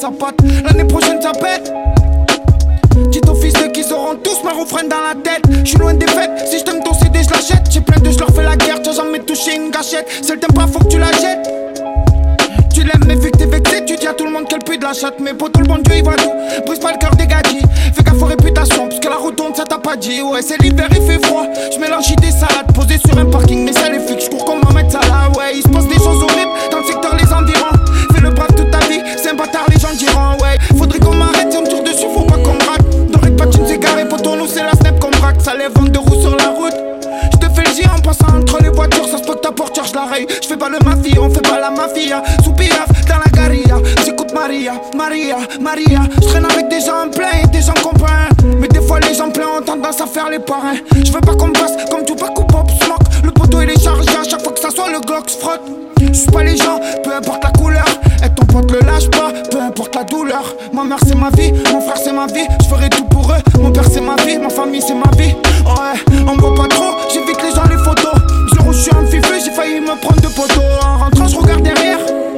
sa patte. L'année prochaine ça pète. Dites aux fils qu'ils auront tous ma refrain dans la tête. J'suis loin des fêtes, si j't'aime ton CD je l'achète. J'ai plein de j'leur fais la guerre, t'as jamais touché une gâchette. Si elle t'aime pas faut que tu la jettes. Tu l'aimes mais vu que t'es vexé, tu dis à tout le monde qu'elle pue de la chatte. Mais poto le bon Dieu il voit tout, brise pas le cœur des gadgets. Fais gaffe aux réputations, parce que la route tourne ça t'a pas dit. Ouais c'est l'hiver il fait froid, j'mélange des salades. Posé sur un parking mais ça les flics, j'cours comme Mohamed Salah. Ouais il se passe des choses horribles dans le secteur les environs. Fais le brave toute ta vie, c'est un bâtard les gens diront. Ouais faudrait qu'on m'arrête, si on me tire dessus faut pas qu'on me rate. Dans le pas tu ne sais garé, poto nous c'est la snap qu'on braque. Ça lève 22 roues sur la route. J'te fais le J en passant entre les voitures. Ça se peut que ta portière je la raye. J'fais pas le mafia, on fait pas la mafia. Sous Piaf, dans la garilla. J'écoute Maria, Maria, Maria. J'traîne avec des gens pleins et des gens comprennent. Mais des fois les gens pleins ont tendance à faire les parrains. J'veux pas qu'on me fasse comme tout pas ou Pop Smoke. Le poteau il est chargé à chaque fois que ça soit le Glock se frotte. J'suis pas les gens, peu importe la couleur. Et ton pote le lâche pas, peu importe la douleur. Ma mère c'est ma vie, mon frère c'est ma vie. J'ferai tout pour eux, mon père c'est ma vie. Ma famille c'est ma vie. Ouais, on me voit pas trop, j'évite les gens les photos. Jour où j'suis en fifeux, j'ai failli me prendre de poteaux. En rentrant j'regarde derrière.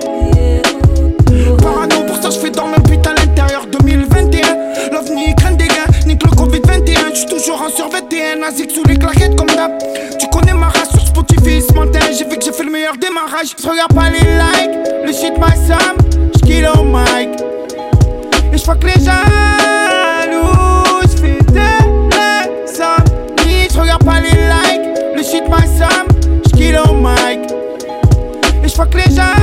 Parano pour ça j'fais dormir un pute à l'intérieur. 2021, l'OVNI craint des gains. Nique le Covid-21, j'suis toujours en sur 21. Nazik sous les claquettes comme d'hab. Tu connais ma race sur Spotify ce matin. J'ai vu que j'ai fait le meilleur démarrage. J'regarde pas les likes, le shit my Sam. J'kill au mic. Et j'fuck les jaloux. J'fais de l'insomnie. J'regarde pas les likes, le shit my Sam. J'kill au mic. Et j'fuck les jaloux.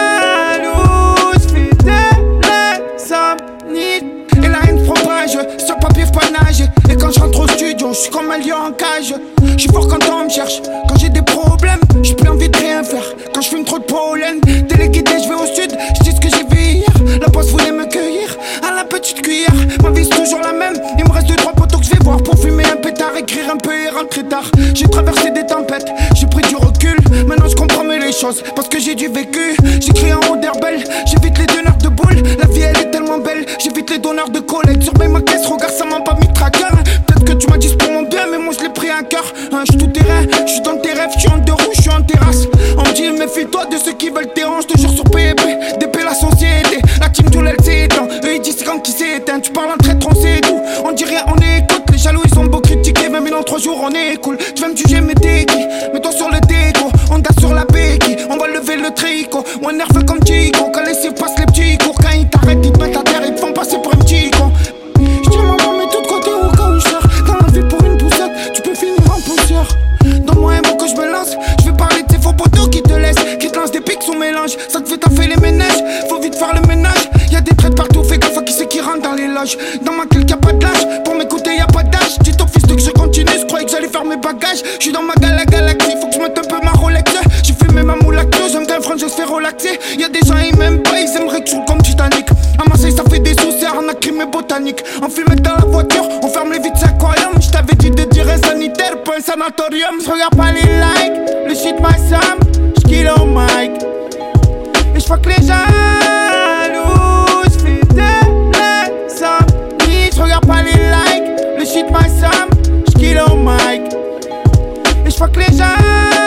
J'fais de l'insomnie. Et la haine fromage, sur papier panache. Et quand je rentre au studio, je suis comme un lion en cage. Je suis fort quand on me cherche, quand j'ai des problèmes, j'ai plus envie de rien faire. Quand je fume trop de pollen, téléguidé, je vais au sud, je dis ce que j'ai vu hier. La poste voulait me cueillir à la petite cuillère. Ma vie c'est toujours la même, il me reste 2-3 potos que je vais voir pour fumer un pétard, écrire un peu et rentrer tard. J'ai traversé des tempêtes, j'ai pris du recul. Maintenant je comprends mieux les choses, parce que j'ai du vécu. J'écris en haut d'herbelle, j'évite les donneurs de boules. La vie elle est tellement belle, j'évite les donneurs de collègues. Surveille ma caisse, regarde ça m'a pas mis de tracker. Peut-être que tu m'as dit c'est pour mon bien, mais moi je l'ai pris à cœur. J'suis tout terrain, j'suis dans tes rêves, j'suis en deux roues, j'suis en terrasse. On me dit méfie-toi de ceux qui veulent tes hanches. Toujours sur PEP, DP la société. La team tout elle s'est éteint, eux ils disent quand qui s'est éteint. Tu parles en traître, on sait tout. On dit rien, on écoute. Les jaloux ils ont beau critiquer, même dans 3 jours on est cool. Tu vas me juger mais t'es qui? Mets-toi sur le déco, on date sur la béquille. On va lever le tricot, ou un nerveux comme Chico. Quand les cibles passent les petits cours, quand ils t'arrêtent, ils te mettent à terre, ils te font passer pour un petit con. J'dis maman mets tout de côté au cas où je sors. Dans la vie pour une poussette, tu peux finir en poussière. Donne-moi un mot que je me lance. Je vais parler de tes faux poteaux qui te laissent, qui te lancent des pics sous mélange. Ça te fait taffer les ménages, faut vite faire le ménage. Y'a des traites partout, fais gaffe à qui c'est qui rentre dans les loges. Dans ma clique y'a pas de lâche, pour m'écouter y'a pas d'âge. Dis ton fils que je continue, je croyais que j'allais faire mes bagages. J'suis dans ma galaxie, faut que je mette un peu ma Rolex. J'ai fait ma moule lactose, j'aime qu'un frère, je se fais relaxer. Y'a des gens ils m'aiment pas, ils aimeraient que je roule comme Titanic. À Marseille ça fait des sous, c'est arnaque, crime et botanique. On filme dans la voiture, on ferme les vitres, c'est aquarium. J't'avais dit de dire un sanitaire, pas un sanatorium. J'regarde pas les likes, le shit my Sam. J'kill au mic. Et j'fuck les jaloux. J'fais de l'insomnie. J'regarde pas les likes, le shit my Sam. J'kill au mic. Et j'fuck les jaloux.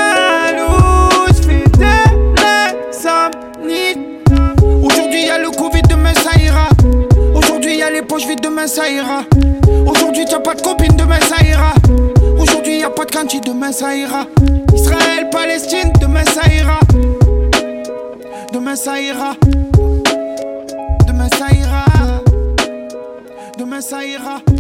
J'fais de l'insomnie. Aujourd'hui y'a le Covid, demain ça ira. Aujourd'hui y'a les poches vides, demain ça ira. Aujourd'hui t'as pas de copine, demain ça ira. Aujourd'hui y'a pas de cantine, demain ça ira. Israël, Palestine, demain ça ira. Demain ça ira. Demain ça ira. Demain ça ira.